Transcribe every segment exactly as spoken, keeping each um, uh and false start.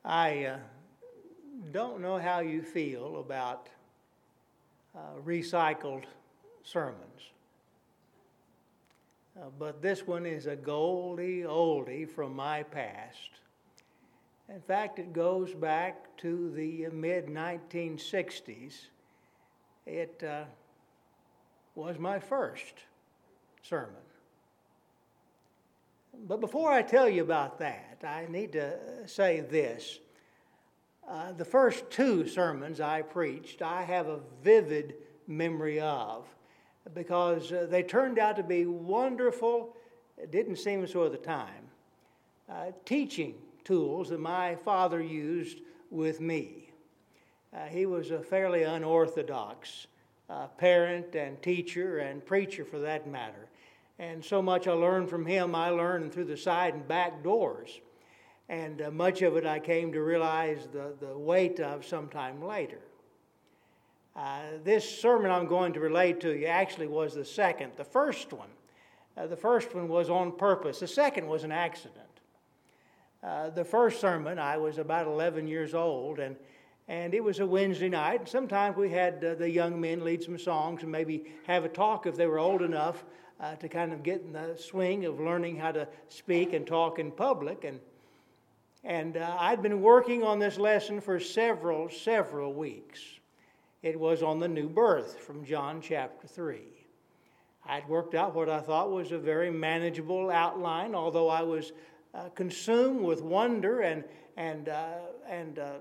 I uh, don't know how you feel about uh, recycled sermons, uh, but this one is a goldie oldie from my past. In fact, it goes back to the mid nineteen sixties. It uh, was my first sermon. But before I tell you about that, I need to say this. Uh, the first two sermons I preached, I have a vivid memory of because uh, they turned out to be wonderful, it didn't seem so at the time, uh, teaching tools that my father used with me. Uh, he was a fairly unorthodox uh, parent and teacher and preacher for that matter. And so much I learned from him, I learned through the side and back doors. And uh, much of it I came to realize the, the weight of sometime later. Uh, this sermon I'm going to relate to you actually was the second. The first one, uh, the first one was on purpose. The second was an accident. Uh, the first sermon, I was about eleven years old, and and it was a Wednesday night. And sometimes we had uh, the young men lead some songs and maybe have a talk if they were old enough uh, to kind of get in the swing of learning how to speak and talk in public. And And uh, I'd been working on this lesson for several, several weeks. It was on the new birth from John chapter three. I'd worked out what I thought was a very manageable outline, although I was uh, consumed with wonder and, and, uh, and uh,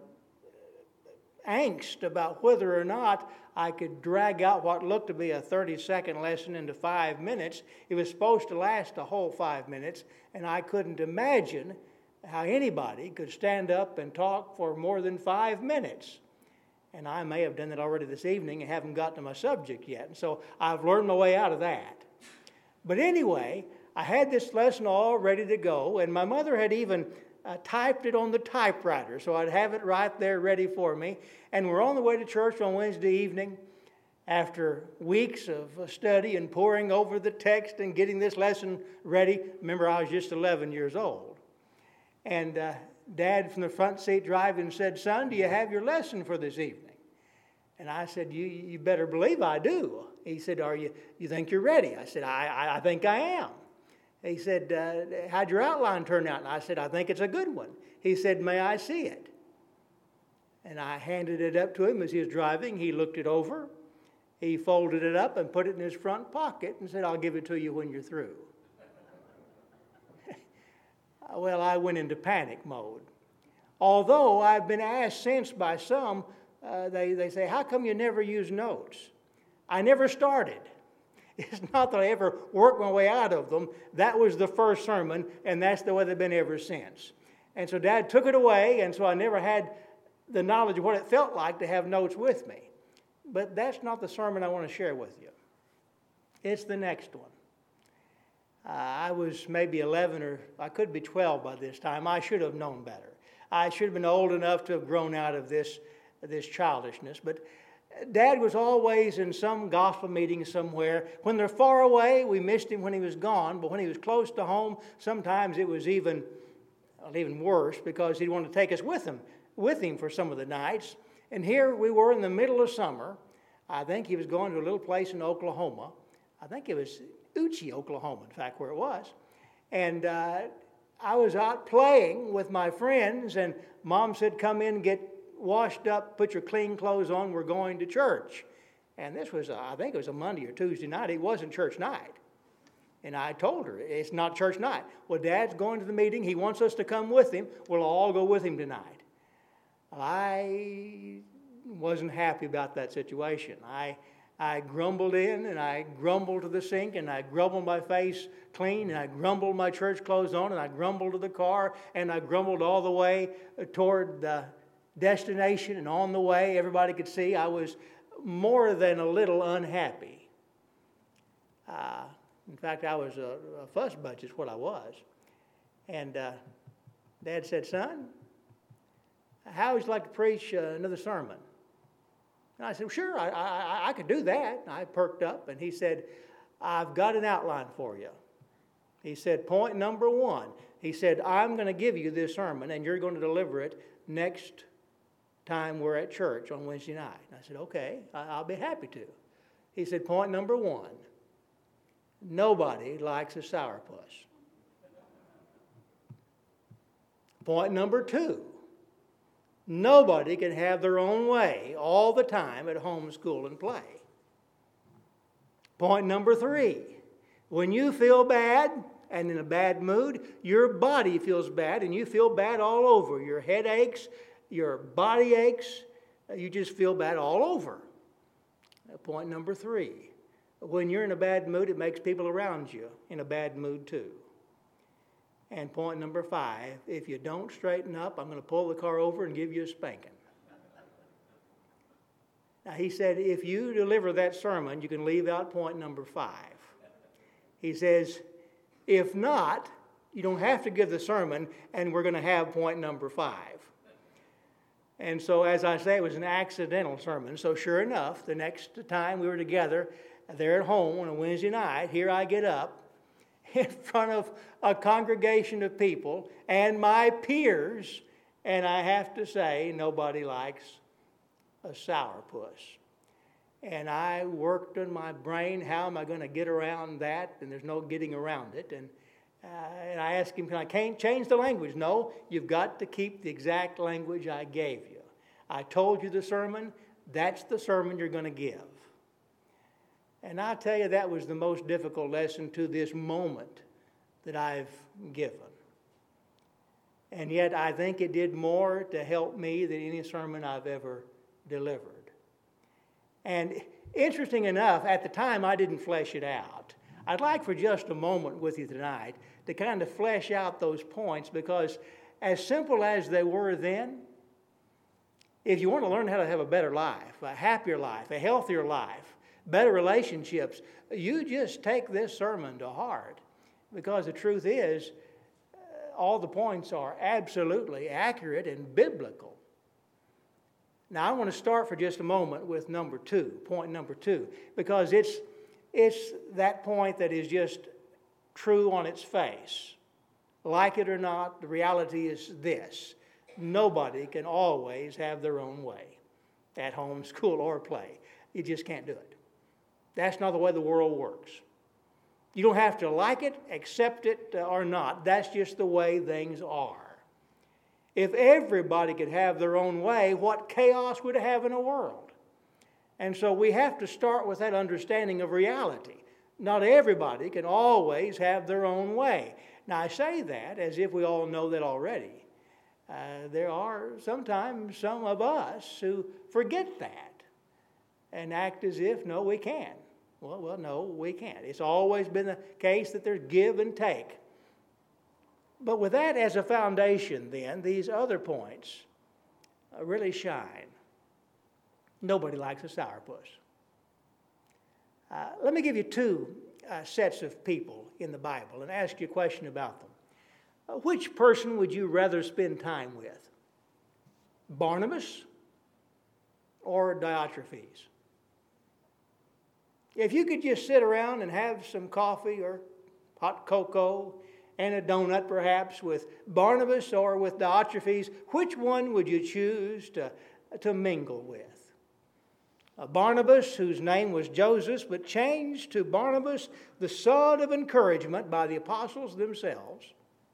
angst about whether or not I could drag out what looked to be a thirty-second lesson into five minutes. It was supposed to last a whole five minutes, and I couldn't imagine how anybody could stand up and talk for more than five minutes. And I may have done that already this evening and haven't gotten to my subject yet. And so I've learned my way out of that. But anyway, I had this lesson all ready to go, and my mother had even uh, typed it on the typewriter, so I'd have it right there ready for me. And we're on the way to church on Wednesday evening after weeks of study and poring over the text and getting this lesson ready. Remember, I was just eleven years old. And uh, Dad from the front seat driving said, "Son, do you have your lesson for this evening?" And I said, you, you better believe I do. He said, Are you, you think you're ready? I said, I, I, I think I am. He said, uh, how'd your outline turn out? And I said, I think it's a good one. He said, may I see it? And I handed it up to him as he was driving. He looked it over. He folded it up and put it in his front pocket and said, I'll give it to you when you're through. Well, I went into panic mode. Although I've been asked since by some, uh, they, they say, how come you never use notes? I never started. It's not that I ever worked my way out of them. That was the first sermon, and that's the way they've been ever since. And so Dad took it away, and so I never had the knowledge of what it felt like to have notes with me. But that's not the sermon I want to share with you. It's the next one. Uh, I was maybe eleven or I could be twelve by this time. I should have known better. I should have been old enough to have grown out of this, this childishness. But Dad was always in some gospel meeting somewhere. When they're far away, we missed him when he was gone. But when he was close to home, sometimes it was even, well, even worse because he'd want to take us with him, with him for some of the nights. And here we were in the middle of summer. I think he was going to a little place in Oklahoma. I think it was Uchi, Oklahoma, in fact, where it was. And uh, I was out playing with my friends, and Mom said, come in, get washed up, put your clean clothes on, we're going to church. And this was, uh, I think it was a Monday or Tuesday night. It wasn't church night. And I told her, it's not church night. Well, Dad's going to the meeting. He wants us to come with him. We'll all go with him tonight. I wasn't happy about that situation. I I grumbled in, and I grumbled to the sink, and I grumbled my face clean, and I grumbled my church clothes on, and I grumbled to the car, and I grumbled all the way toward the destination. And on the way, everybody could see I was more than a little unhappy. Uh, in fact, I was a, a fuss bunch is what I was. And uh, Dad said, son, how would you like to preach uh, another sermon? And I said, sure, I, I, I could do that. And I perked up, and he said, I've got an outline for you. He said, point number one. He said, I'm going to give you this sermon, and you're going to deliver it next time we're at church on Wednesday night. And I said, okay, I'll be happy to. He said, point number one, nobody likes a sourpuss. Point number two, nobody can have their own way all the time at home, school, and play. Point number three, when you feel bad and in a bad mood, your body feels bad and you feel bad all over. Your head aches, your body aches, you just feel bad all over. Point number three, when you're in a bad mood, it makes people around you in a bad mood too. And point number five, if you don't straighten up, I'm going to pull the car over and give you a spanking. Now, he said, if you deliver that sermon, you can leave out point number five. He says, if not, you don't have to give the sermon, and we're going to have point number five. And so, as I say, it was an accidental sermon. So sure enough, the next time we were together there at home on a Wednesday night, here I get up in front of a congregation of people and my peers, and I have to say, nobody likes a sourpuss. And I worked in my brain, how am I going to get around that? And there's no getting around it. And, uh, and I asked him, can I can't change the language? No, you've got to keep the exact language I gave you. I told you the sermon, that's the sermon you're going to give. And I tell you, that was the most difficult lesson to this moment that I've given. And yet I think it did more to help me than any sermon I've ever delivered. And interesting enough, at the time I didn't flesh it out. I'd like for just a moment with you tonight to kind of flesh out those points, because as simple as they were then, if you want to learn how to have a better life, a happier life, a healthier life, better relationships, you just take this sermon to heart, because the truth is, uh, all the points are absolutely accurate and biblical. Now, I want to start for just a moment with number two, point number two, because it's, it's that point that is just true on its face. Like it or not, the reality is this: nobody can always have their own way at home, school, or play. You just can't do it. That's not the way the world works. You don't have to like it, accept it, uh, or not. That's just the way things are. If everybody could have their own way, what chaos would it have in the world? And so we have to start with that understanding of reality. Not everybody can always have their own way. Now, I say that as if we all know that already. Uh, there are sometimes some of us who forget that and act as if, no, we can. Well, well, no, we can't. It's always been the case that there's give and take. But with that as a foundation, then, these other points uh, really shine. Nobody likes a sourpuss. Uh, let me give you two uh, sets of people in the Bible and ask you a question about them. Uh, which person would you rather spend time with? Barnabas or Diotrephes? If you could just sit around and have some coffee or hot cocoa and a donut perhaps with Barnabas or with Diotrephes, which one would you choose to, to mingle with? Uh, Barnabas, whose name was Joseph, but changed to Barnabas, the son of encouragement by the apostles themselves,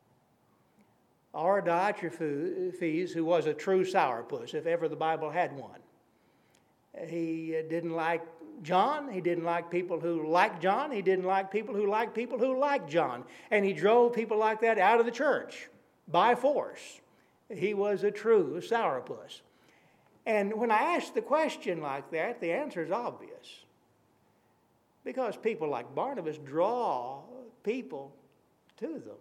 or Diotrephes, who was a true sourpuss, if ever the Bible had one. He uh, didn't like John. He didn't like people who liked John. He didn't like people who liked people who liked John. And he drove people like that out of the church by force. He was a true sourpuss. And when I ask the question like that, the answer is obvious. Because people like Barnabas draw people to them.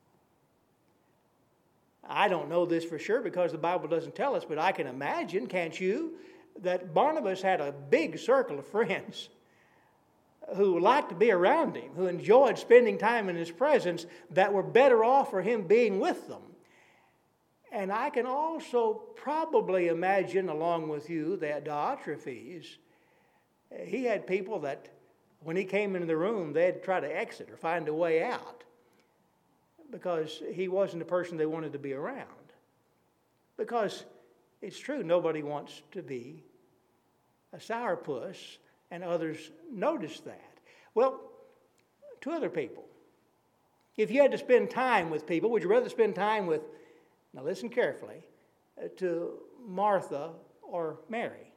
I don't know this for sure because the Bible doesn't tell us, but I can imagine, can't you, that Barnabas had a big circle of friends who liked to be around him, who enjoyed spending time in his presence, that were better off for him being with them. And I can also probably imagine, along with you, that Diotrephes, he had people that when he came into the room, they'd try to exit or find a way out because he wasn't the person they wanted to be around. Because it's true, nobody wants to be a sourpuss, and others notice that. Well, to other people, if you had to spend time with people, would you rather spend time with, now listen carefully, uh, to Martha or Mary?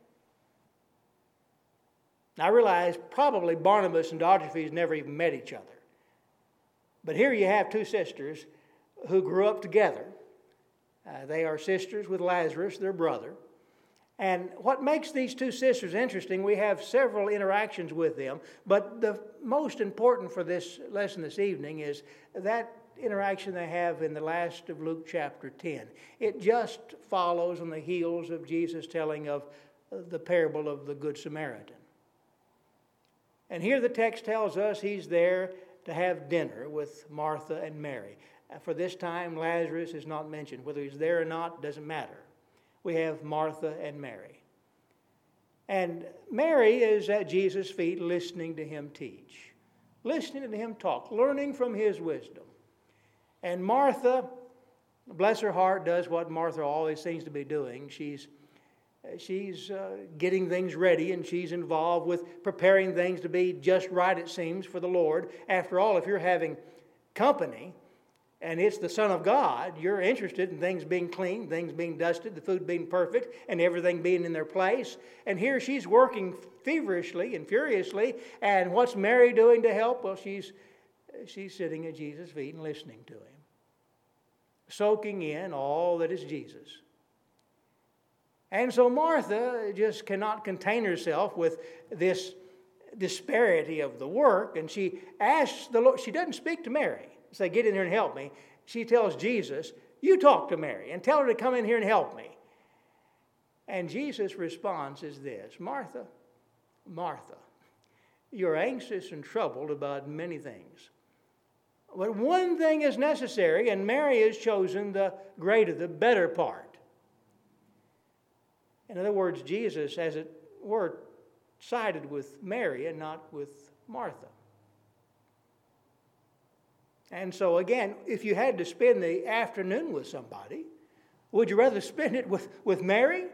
Now I realize probably Barnabas and Diotrephes never even met each other. But here you have two sisters who grew up together. Uh, they are sisters with Lazarus, their brother. And what makes these two sisters interesting, we have several interactions with them, but the most important for this lesson this evening is that interaction they have in the last of Luke chapter ten. It just follows on the heels of Jesus telling of the parable of the Good Samaritan. And here the text tells us he's there to have dinner with Martha and Mary. For this time, Lazarus is not mentioned. Whether he's there or not doesn't matter. We have Martha and Mary. And Mary is at Jesus' feet listening to him teach, listening to him talk, learning from his wisdom. And Martha, bless her heart, does what Martha always seems to be doing. She's, she's uh, getting things ready, and she's involved with preparing things to be just right, it seems, for the Lord. After all, if you're having company, and it's the Son of God, you're interested in things being clean, things being dusted, the food being perfect, and everything being in their place. And here she's working feverishly and furiously. And what's Mary doing to help? Well, she's, she's sitting at Jesus' feet and listening to him, soaking in all that is Jesus. And so Martha just cannot contain herself with this disparity of the work. And she asks the Lord, she doesn't speak to Mary. Say, get in here and help me. She tells Jesus, you talk to Mary and tell her to come in here and help me. And Jesus' response is this: Martha, Martha, you're anxious and troubled about many things. But one thing is necessary, and Mary has chosen the greater, the better part. In other words, Jesus, as it were, sided with Mary and not with Martha. And so again, if you had to spend the afternoon with somebody, would you rather spend it with, with Mary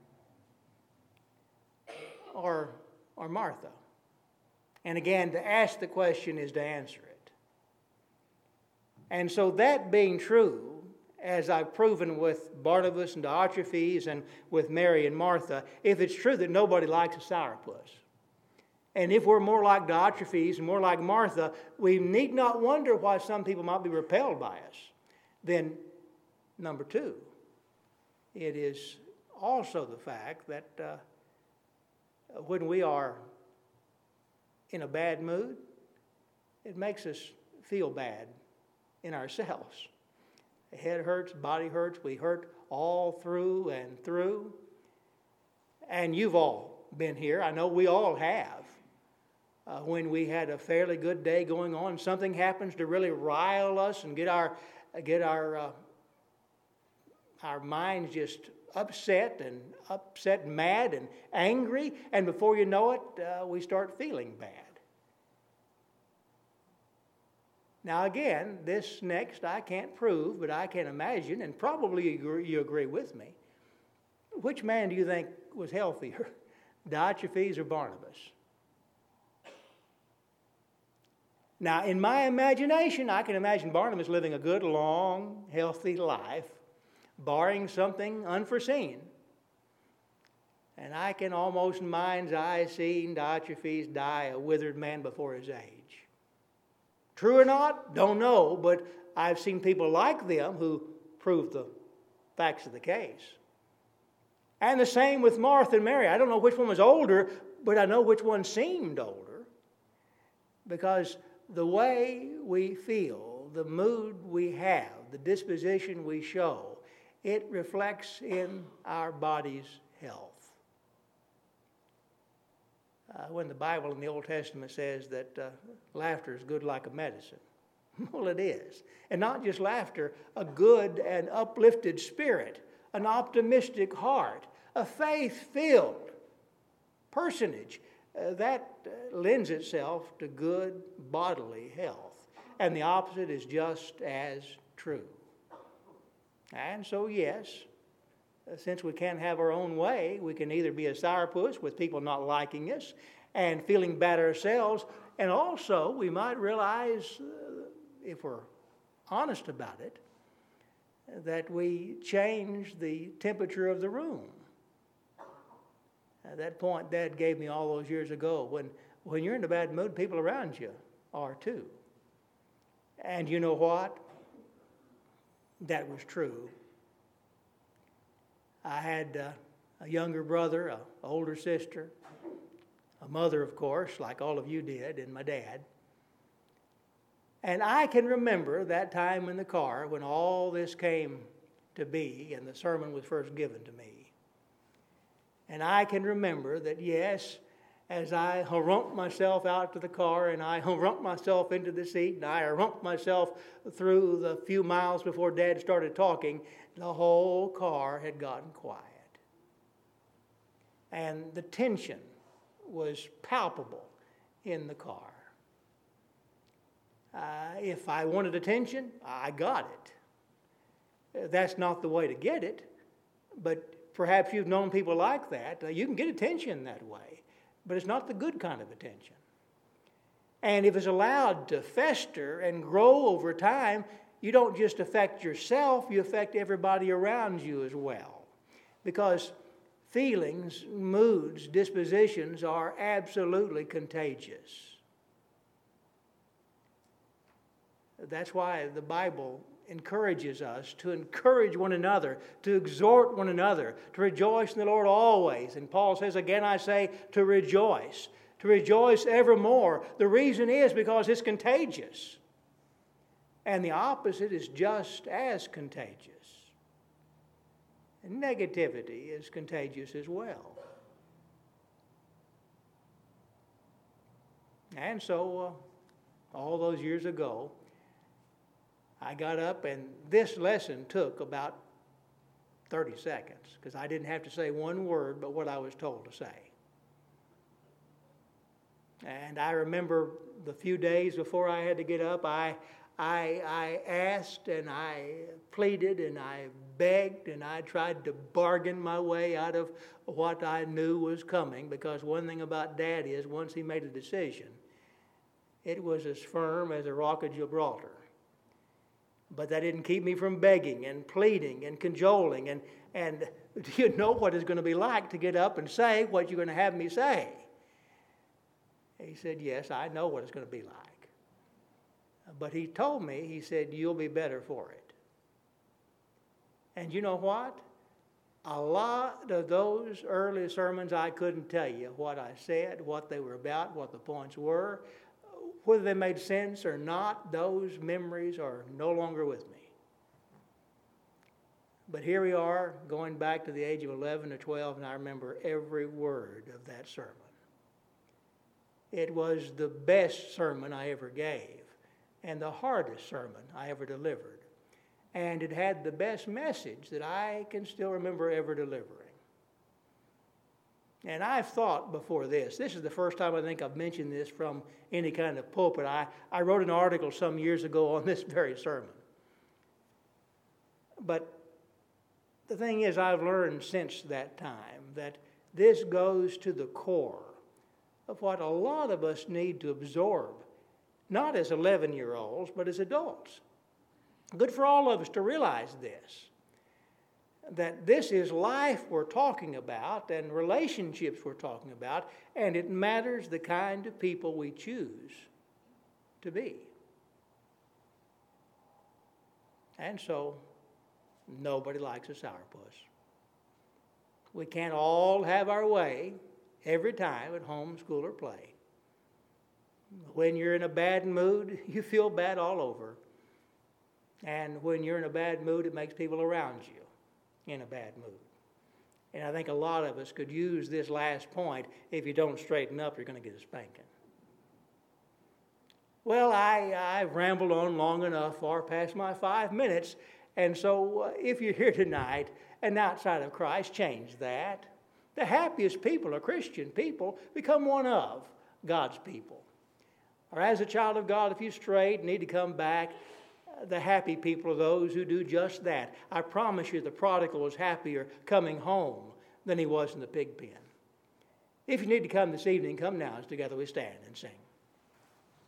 or, or Martha? And again, to ask the question is to answer it. And so that being true, as I've proven with Barnabas and Diotrephes and with Mary and Martha, if it's true that nobody likes a sourpuss, and if we're more like Diotrephes and more like Martha, we need not wonder why some people might be repelled by us. Then, number two, it is also the fact that uh, when we are in a bad mood, it makes us feel bad in ourselves. The head hurts, body hurts, we hurt all through and through. And you've all been here. I know we all have. Uh, when we had a fairly good day going on, something happens to really rile us and get our get our uh, our minds just upset and upset, and mad and angry, and before you know it, uh, we start feeling bad. Now again, this next I can't prove, but I can imagine, and probably you agree, you agree with me. Which man do you think was healthier, Diotrephes or Barnabas? Now, in my imagination, I can imagine Barnabas living a good, long, healthy life, barring something unforeseen. And I can almost in mind's eye see Diotrephes die a withered man before his age. True or not? Don't know, but I've seen people like them who prove the facts of the case. And the same with Martha and Mary. I don't know which one was older, but I know which one seemed older, because the way we feel, the mood we have, the disposition we show, it reflects in our body's health. Uh, when the Bible in the Old Testament says that uh, laughter is good like a medicine, well, it is. And not just laughter, a good and uplifted spirit, an optimistic heart, a faith-filled personage. Uh, that uh, lends itself to good bodily health. And the opposite is just as true. And so, yes, uh, since we can't have our own way, we can either be a sourpuss with people not liking us and feeling bad ourselves, and also we might realize, uh, if we're honest about it, that we change the temperature of the room. At that point Dad gave me all those years ago, when, when you're in a bad mood, people around you are too. And you know what? That was true. I had uh, a younger brother, an older sister, a mother, of course, like all of you did, and my dad. And I can remember that time in the car when all this came to be and the sermon was first given to me. And I can remember that, yes, as I harumped myself out to the car and I harumped myself into the seat and I harumped myself through the few miles before Dad started talking, the whole car had gotten quiet. And the tension was palpable in the car. Uh, if I wanted attention, I got it. That's not the way to get it, but perhaps you've known people like that. Uh, you can get attention that way, but it's not the good kind of attention. And if it's allowed to fester and grow over time, you don't just affect yourself, you affect everybody around you as well. Because feelings, moods, dispositions are absolutely contagious. That's why the Bible encourages us to encourage one another, to exhort one another, to rejoice in the Lord always. And Paul says, again I say, to rejoice, to rejoice evermore. The reason is because it's contagious. And the opposite is just as contagious. And negativity is contagious as well. And so, uh, all those years ago, I got up, and this lesson took about thirty seconds, because I didn't have to say one word but what I was told to say. And I remember the few days before I had to get up, I, I, I asked and I pleaded and I begged and I tried to bargain my way out of what I knew was coming, because one thing about Dad is, once he made a decision, it was as firm as a rock of Gibraltar. But that didn't keep me from begging and pleading and cajoling. And, and do you know what it's going to be like to get up and say what you're going to have me say? He said, yes, I know what it's going to be like. But he told me, he said, you'll be better for it. And you know what? A lot of those early sermons, I couldn't tell you what I said, what they were about, what the points were. Whether they made sense or not, those memories are no longer with me. But here we are, going back to the age of eleven or twelve, and I remember every word of that sermon. It was the best sermon I ever gave, and the hardest sermon I ever delivered. And it had the best message that I can still remember ever delivering. And I've thought before this, this is the first time I think I've mentioned this from any kind of pulpit. I, I wrote an article some years ago on this very sermon. But the thing is, I've learned since that time that this goes to the core of what a lot of us need to absorb, not as eleven-year-olds, but as adults. Good for all of us to realize this. That this is life we're talking about and relationships we're talking about, and it matters the kind of people we choose to be. And so, nobody likes a sourpuss. We can't all have our way every time at home, school, or play. When you're in a bad mood, you feel bad all over. And when you're in a bad mood, it makes people around you in a bad mood. And I think a lot of us could use this last point. If you don't straighten up, you're going to get a spanking. Well, I, I've rambled on long enough, far past my five minutes. And so uh, if you're here tonight and outside of Christ, change that. The happiest people are Christian people. Become one of God's people. Or as a child of God, if you strayed, need to come back, The happy people are those who do just that. I promise you the prodigal was happier coming home than he was in the pig pen. If you need to come this evening, come now as together we stand and sing.